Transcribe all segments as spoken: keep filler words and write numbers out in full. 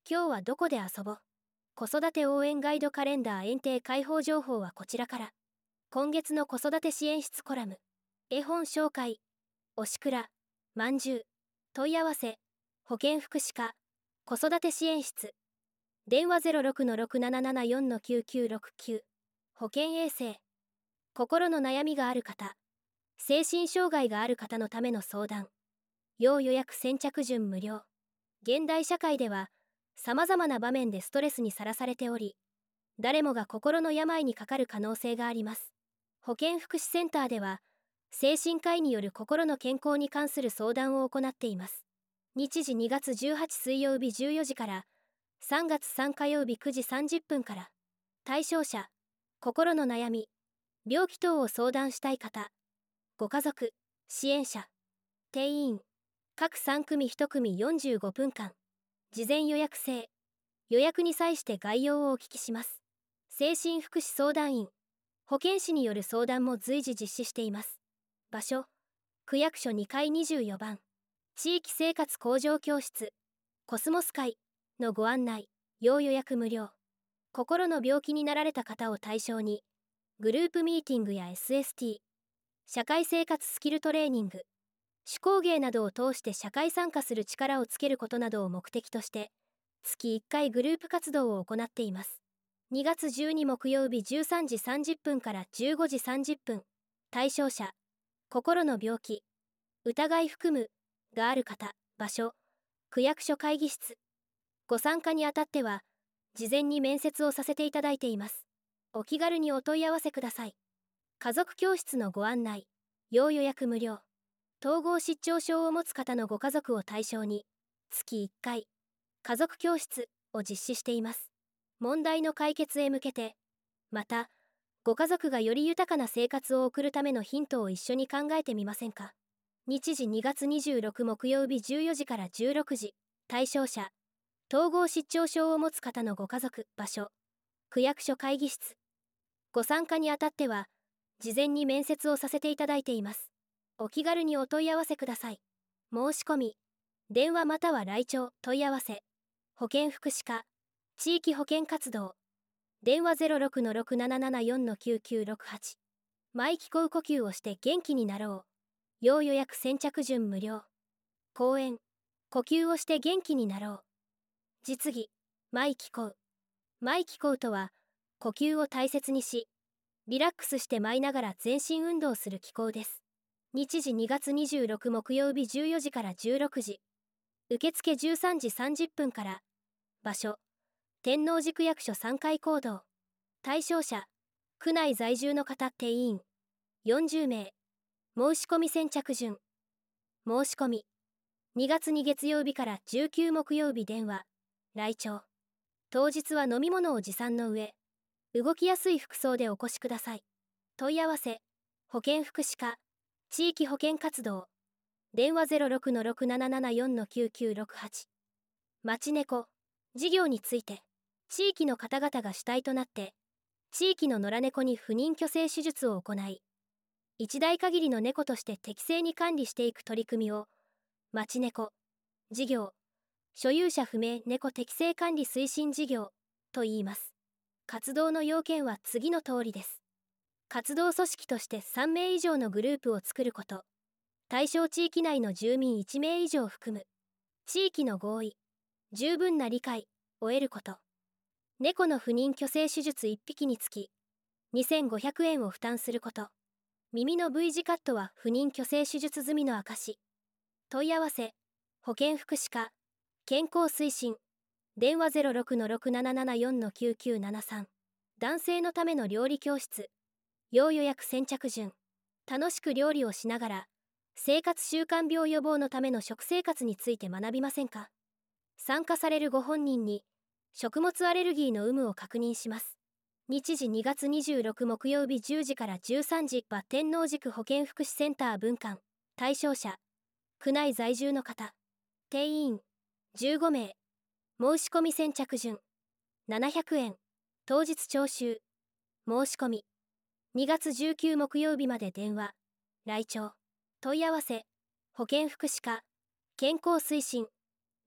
今日はどこで遊ぼう。子育て応援ガイドカレンダー園庭開放情報はこちらから。今月の子育て支援室コラム。絵本紹介。おしくら、まんじゅう。問い合わせ。保健福祉課。子育て支援室。電話 ゼロろくのろくななななよんのきゅうきゅうろくきゅう。保健衛生。心の悩みがある方。精神障害がある方のための相談。要予約先着順無料。現代社会では、様々な場面でストレスにさらされており、誰もが心の病にかかる可能性があります。保健福祉センターでは、精神科医による心の健康に関する相談を行っています。日時にがつじゅうはち水曜日じゅうよじから、さんがつさん火曜日くじさんじゅっぷんから。対象者、心の悩み、病気等を相談したい方、ご家族、支援者、定員、各さん組いち組よんじゅうごふんかん。事前予約制。予約に際して概要をお聞きします。精神福祉相談員、保健師による相談も随時実施しています。場所、区役所にかいにじゅうよばん。地域生活向上教室、コスモス会のご案内、要予約無料。心の病気になられた方を対象に、グループミーティングや エスエスティー、社会生活スキルトレーニング、手工芸などを通して社会参加する力をつけることなどを目的として、月いっかいグループ活動を行っています。にがつじゅうに木曜日じゅうさんじさんじゅっぷんからじゅうごじさんじゅっぷん。対象者、心の病気、疑い含む、がある方、場所、区役所会議室。ご参加にあたっては、事前に面接をさせていただいています。お気軽にお問い合わせください。家族教室のご案内、要予約無料。統合失調症を持つ方のご家族を対象に、月いっかい、家族教室を実施しています。問題の解決へ向けて、また、ご家族がより豊かな生活を送るためのヒントを一緒に考えてみませんか。日時にがつにじゅうろく木曜日じゅうよじからじゅうろくじ。対象者、統合失調症を持つ方のご家族、場所、区役所会議室。ご参加にあたっては、事前に面接をさせていただいています。お気軽にお問い合わせください。申し込み、電話または来庁問い合わせ、保健福祉課、地域保健活動、電話 ゼロろくのろくななななよんのきゅうきゅうろくはち。毎気候呼吸をして元気になろう。要予約先着順無料。講演、呼吸をして元気になろう。実技、毎気候。毎気候とは、呼吸を大切にし、リラックスして舞いながら全身運動する気候です。日時にがつにじゅうろく木曜日じゅうよじからじゅうろくじ。受付じゅうさんじさんじゅっぷんから。場所、天王寺区役所さんかい講堂。対象者、区内在住の方定員、よんじゅうめい。申し込み先着順。申し込み、にがつに月曜日からじゅうく木曜日電話、来庁。当日は飲み物を持参の上、動きやすい服装でお越しください。問い合わせ、保健福祉課、地域保健活動。電話 ゼロろくのろくななななよんのきゅうきゅうろくはち。町猫、事業について、地域の方々が主体となって、地域の野良猫に不妊去勢手術を行い、一代限りの猫として適正に管理していく取り組みを、町猫、事業、所有者不明猫適正管理推進事業と言います。活動の要件は次の通りです。活動組織としてさんめい以上のグループを作ること。対象地域内の住民いちめい以上含む。地域の合意、十分な理解を得ること。猫の不妊去勢手術いっぴきにつき、にせんごひゃくえんを負担すること。耳の V 字カットは不妊去勢手術済みの証。問い合わせ、保健福祉課、健康推進。電話 ゼロろくのろくなななよんのきゅうきゅうななさん。男性のための料理教室。要予約先着順。楽しく料理をしながら、生活習慣病予防のための食生活について学びませんか。参加されるご本人に、食物アレルギーの有無を確認します。日時にがつにじゅうろく木曜日じゅうじからじゅうさんじは天王寺区保健福祉センター分館。対象者、区内在住の方。定員、じゅうごめい。申し込み先着順。ななひゃくえん。当日徴収。申し込み。にがつじゅうく木曜日まで電話、来庁。問い合わせ、保健福祉課、健康推進。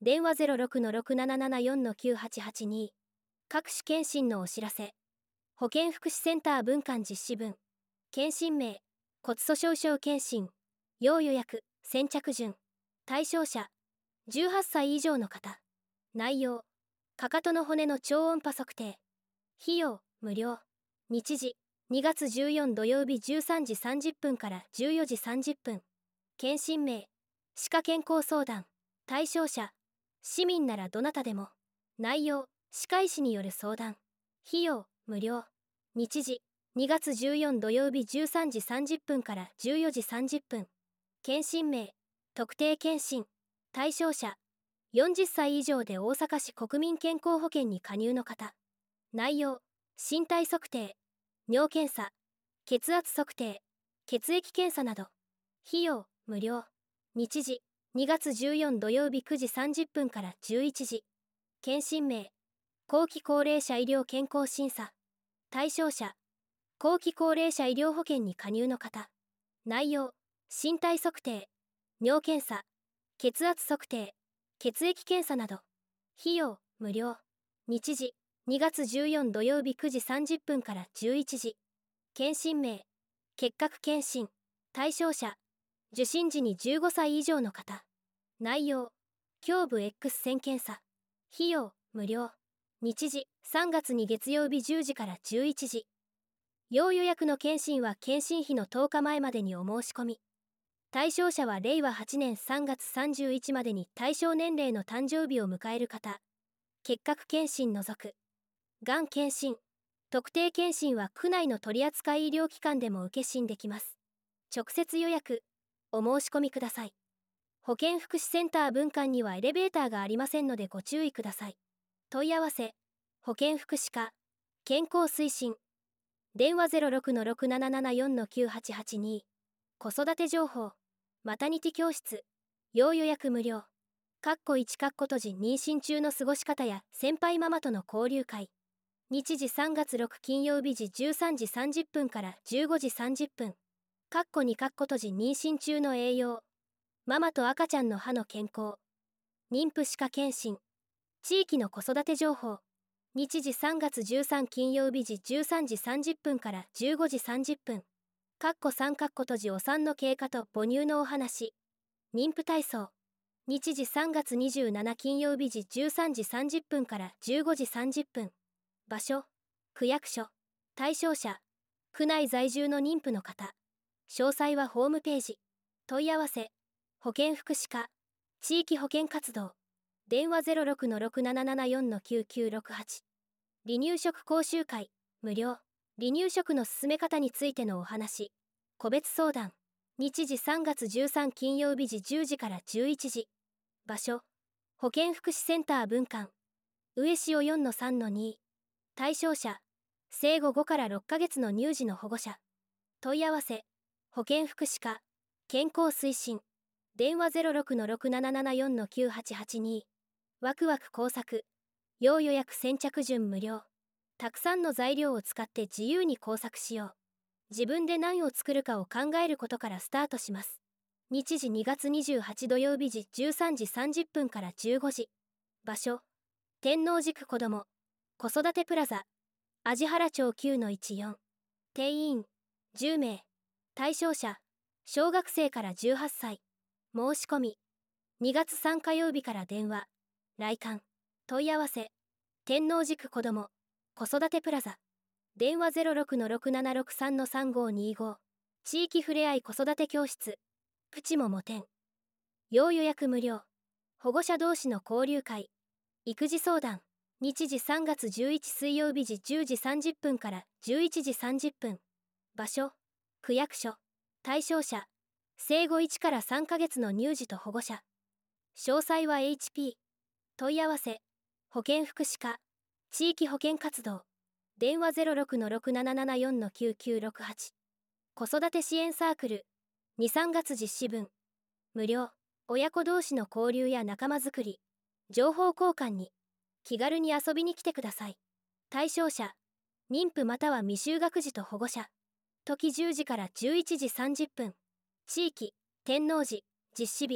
電話 ゼロろくのろくななななよんのきゅうはちはちに。各種検診のお知らせ。保健福祉センター分館実施分。検診名、骨粗しょう症検診。要予約、先着順。対象者、じゅうはっさい以上の方。内容、かかとの骨の超音波測定。費用、無料。日時、にがつじゅうよっか土曜日じゅうさんじさんじゅっぷんからじゅうよじさんじゅっぷん。検診名、歯科健康相談。対象者、市民ならどなたでも。内容、歯科医師による相談。費用、無料。日時、にがつじゅうよっか土曜日じゅうさんじさんじゅっぷんからじゅうよじさんじゅっぷん。検診名、特定検診。対象者、よんじゅっさい以上で大阪市国民健康保険に加入の方。内容、身体測定、尿検査、血圧測定、血液検査など。費用、無料。日時、にがつじゅうよっか土曜日くじさんじゅっぷんからじゅういちじ。検診名、後期高齢者医療健康審査。対象者、後期高齢者医療保険に加入の方。内容、身体測定、尿検査、血圧測定、血液検査など。費用、無料。日時、にがつじゅうよっか土曜日くじさんじゅっぷんからじゅういちじ。検診名、結核検診。対象者、受診時にじゅうごさい以上の方。内容、胸部 X 線検査。費用、無料。日時、さんがつに月曜日じゅうじからじゅういちじ。要予約の検診は検診日のとおかまえまでにお申し込み。対象者はれいわはちねんさんがつさんじゅういちまでに対象年齢の誕生日を迎える方。結核検診除く。がん検診、特定検診は区内の取扱医療機関でも受け診できます。直接予約、お申し込みください。保健福祉センター分館にはエレベーターがありませんのでご注意ください。問い合わせ、保健福祉課、健康推進。電話 ゼロろくのろくななななよんのきゅうはちはちに。子育て情報、マタニティ教室、要予約無料。かっこいちかっこ閉じ妊娠中の過ごし方や先輩ママとの交流会。日時さんがつろく金曜日時じゅうさんじさんじゅっぷんからじゅうごじさんじゅっぷん。かっこにかっこ閉じ妊娠中の栄養。ママと赤ちゃんの歯の健康。妊婦歯科検診。地域の子育て情報。日時さんがつじゅうさん金曜日時じゅうさんじさんじゅっぷんからじゅうごじさんじゅっぷん。かっこさんかっこ閉じお産の経過と母乳のお話。妊婦体操。日時さんがつにじゅうしち金曜日時じゅうさんじさんじゅっぷんからじゅうごじさんじゅっぷん。場所、区役所。対象者、区内在住の妊婦の方。詳細はホームページ。問い合わせ、保健福祉課、地域保健活動。電話 ゼロろくのろくななななよんのきゅうきゅうろくはち。離乳食講習会、無料。離乳食の進め方についてのお話。個別相談。日時さんがつじゅうさん金曜日時じゅうじからじゅういちじ。場所、保健福祉センター分館。上塩 よんのさんのに。対象者、生後ごからろっかげつの乳児の保護者。問い合わせ、保健福祉課、健康推進。電話 ゼロろくのろくななななよんのきゅうはちはちに。ワクワク工作。要予約先着順無料。たくさんの材料を使って自由に工作しよう。自分で何を作るかを考えることからスタートします。日時にがつにじゅうはち土曜日時じゅうさんじさんじゅっぷんからじゅうごじ。場所、天王寺区子ども子育てプラザ、味原町 きゅうのいちよん。定員、じゅうめい。対象者、小学生からじゅうはっさい。申し込み、にがつさん火曜日から電話、来館。問い合わせ、天王寺区子ども子育てプラザ。電話 ゼロろくのろくななろくさんのさんごにご。地域ふれあい子育て教室、プチももてん。要予約無料。保護者同士の交流会、育児相談。日時さんがつじゅういち水曜日時じゅうじさんじゅっぷんからじゅういちじさんじゅっぷん。場所、区役所。対象者、生後いちからさんかげつの乳児と保護者。詳細は エイチピー。問い合わせ、保健福祉課、地域保健活動。電話 ゼロろくのろくななななよんのきゅうきゅうろくはち。子育て支援サークル、にさんがつ実施分。無料。親子同士の交流や仲間づくり、情報交換に、気軽に遊びに来てください。対象者、妊婦または未就学児と保護者。時じゅうじからじゅういちじさんじゅっぷん。地域、天王寺、実施日、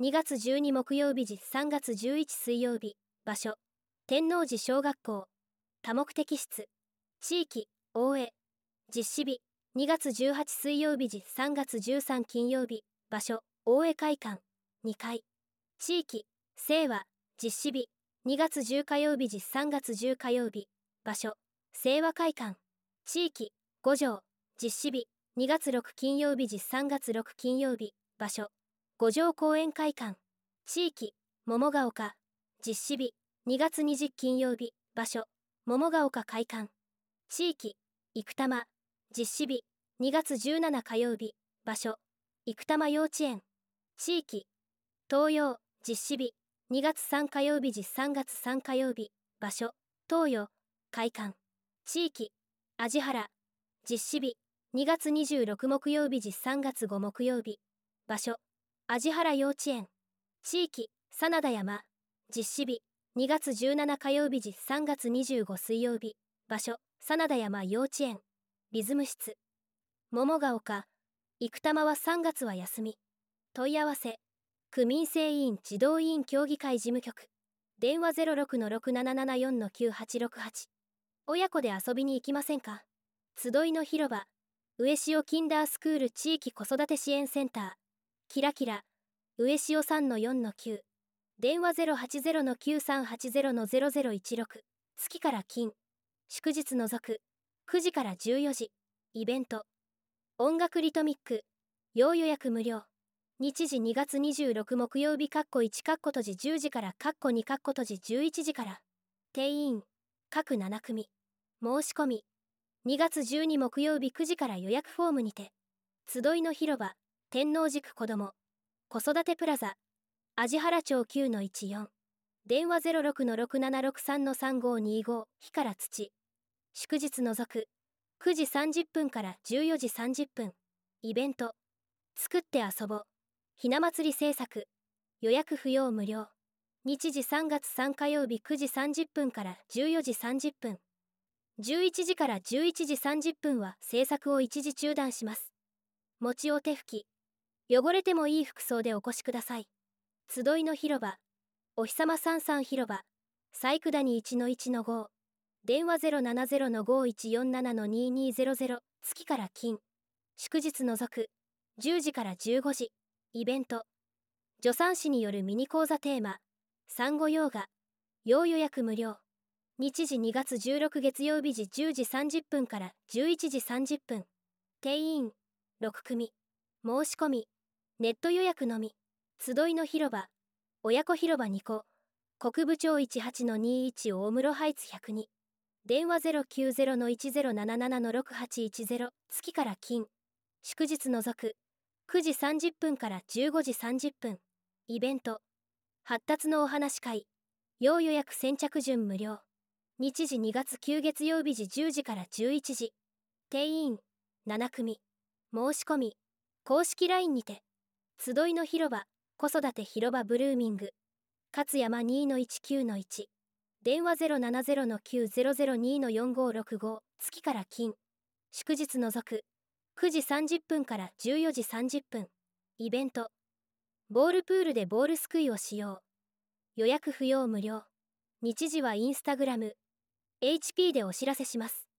にがつじゅうに木曜日時さんがつじゅういち水曜日。場所天王寺小学校。多目的室。地域大江。実施日にがつじゅうはち水曜日時さんがつじゅうさん金曜日。場所大江会館にかい。地域清和。実施日にがつじゅう火曜日時さんがつじゅう火曜日。場所清和会館。地域五条。実施日にがつろく金曜日時さんがつろく金曜日。場所五条公園会館。地域桃ヶ丘。実施日にがつにじゅう金曜日。場所桃ヶ丘会館。地域生玉。実施日にがつじゅうしち火曜日。場所生玉幼稚園。地域東洋。実施日にがつさん火曜日時さんがつさん火曜日。場所東洋会館。地域味原。実施日にがつにじゅうろく木曜日時さんがつご木曜日。場所味原幼稚園。地域真田山。実施日にがつじゅうしち火曜日時さんがつにじゅうご水曜日。場所真田山幼稚園。リズム室。桃ヶ丘。生玉はさんがつは休み。問い合わせ区民生委員児童委員協議会事務局。電話 ゼロろくのろくななななよんのきゅうはちろくはち。親子で遊びに行きませんか？集いの広場。上塩キンダースクール地域子育て支援センター。キラキラ。上塩 さんのよんのきゅう。電話 ゼロはちゼロのきゅうさんはちゼロのゼロゼロいちろく。月から金。祝日除く。くじからじゅうよじ。イベント。音楽リトミック。要予約無料。日時にがつにじゅうろく木曜日かっこいちかっこ閉じじゅうじからかっこにかっこ閉じじゅういちじから。定員各なな組。申し込みにがつじゅうに木曜日くじから予約フォームにて。集いの広場天王寺区子ども子育てプラザ味原町 きゅうのいちよん。電話 ゼロろくのろくななろくさんのさんごにご。火から土。祝日除くくじさんじゅっぷんからじゅうよじさんじゅっぷん。イベント作って遊ぼうひな祭り制作。予約不要無料。日時さんがつさん火曜日くじさんじゅっぷんからじゅうよじさんじゅっぷん。じゅういちじからじゅういちじさんじゅっぷんは制作を一時中断します。持ちお手拭き。汚れてもいい服装でお越しください。集いの広場お日様さんさん広場細工谷 いちのいちのご。電話 ゼロななゼロのごいちよんななのににゼロゼロ。月から金。祝日除くじゅうじからじゅうごじ。イベント助産師によるミニ講座テーマ産後ヨーガ。要予約無料。日時にがつじゅうろく月曜日時じゅうじさんじゅっぷんからじゅういちじさんじゅっぷん。定員ろく組。申し込みネット予約のみ。集いの広場親子広場に個。国部町 いちはちのにいち 大室ハイツひゃくに。電話 ゼロきゅうゼロのいちゼロなななのろくはちいちゼロ。月から金。祝日除くくじさんじゅっぷんからじゅうごじさんじゅっぷん。イベント発達のお話会。要予約先着順無料。日時にがつく月曜日時じゅうじからじゅういちじ。定員なな組。申し込み公式 ライン にて。集いの広場子育て広場ブルーミング勝山 にのいちきゅうのいち。電話 ゼロななゼロのきゅうゼロゼロにのよんごろくご。月から金。祝日除くくじさんじゅっぷんからじゅうよじさんじゅっぷん。イベントボールプールでボールすくいをしよう。予約不要無料。日時はインスタグラム エイチピー でお知らせします。